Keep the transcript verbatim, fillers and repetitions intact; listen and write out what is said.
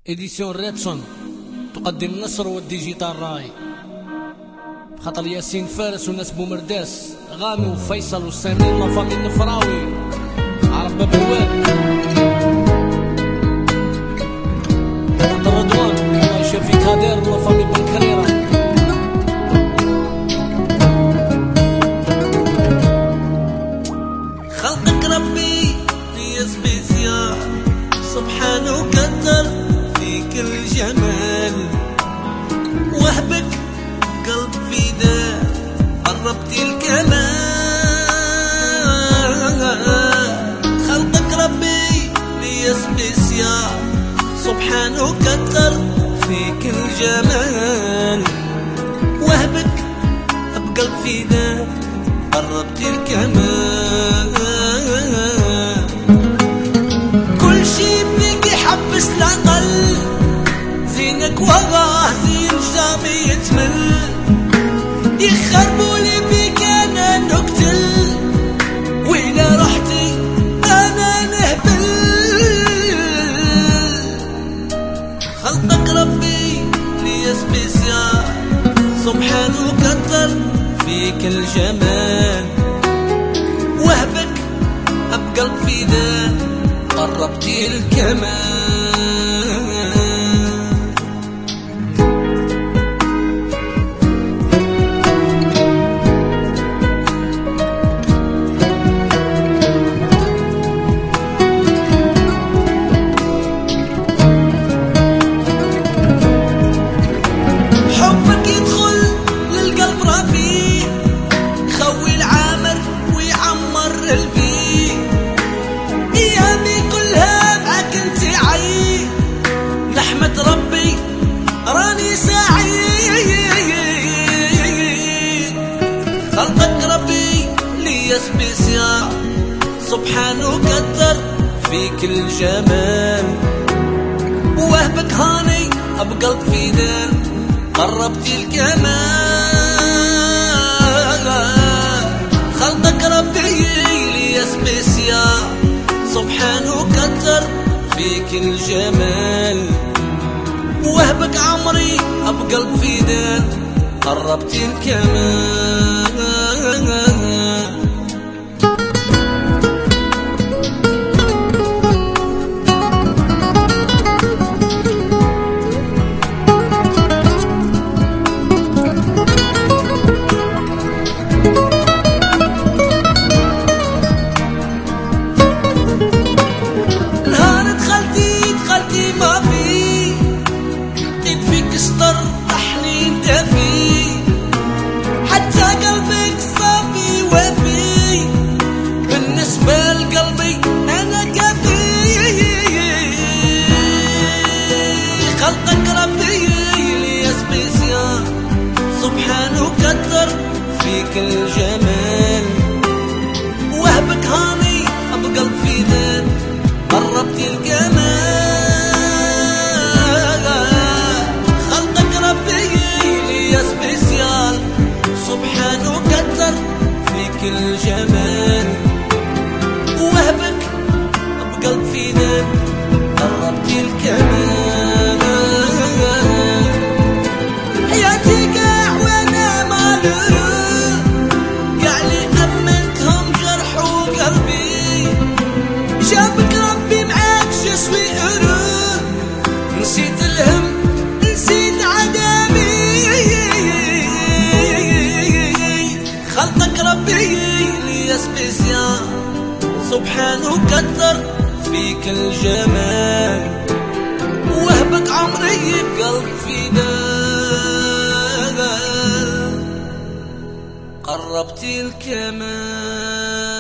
إديسيون ريتسون تقدم نصر والديجيتال راي خطر ياسين فارس والناس بومرداس غانو وفيصل وسامين لافامي النفراوي عرب باب الواد خطر رضوان الله يشافي كادير لافامي بنكريرة خلقك ربي هي سبيسيال سبحانه وقدر فيك الجمال وهبك قلب فداء قربتي الكمال خلقك ربي هي سبيسيال سبحانه وقدر فيك الجمال وهبك بقلب فداء قربتي الكمال كل شي فيك يحبس العقل زينك وراه زين جامي يتمل يخربوا لي فيك انا نقتل وإلى رحتي انا نهبل خلقك ربي لي سبيسيال سبحانه وقدر فيك الجمال وهبك بقلب فداء قربتي الكمال حبك يدخل للقلب ربيع خوي العامر ويعمر البيت ايامي كلها معاك انت عيد نحمد ربي راني سعيد خلقك ربي ليا سبيسيال سبحانه وقدر فيك الجمال وهبك هاني بقلب فداء قربتي الكمال خلقك ربي ليا سبيسيال سبحانه وقدر فيك الجمال وهبك عمري بقلب فداء قربتي الكمال سبحانه وقدر فيك الجمال وهبك هاني بقلب فداء قربتي الكمال خلقك ربي ليا سبيسيال سبحانه وقدر فيك الجمال وهبك بقلب فداء قربتي الكمال حياتي قاع وانا مالوف قاع لي امنتهم جرح وقلبي جابك ربي معاك جسمي قرب نسيت الهم نسيت عدمي خلقك ربي ليا سبيسيال سبحانه وقدر فيك الجمال وهبك عمري بقلب فداء قربتي الكمال.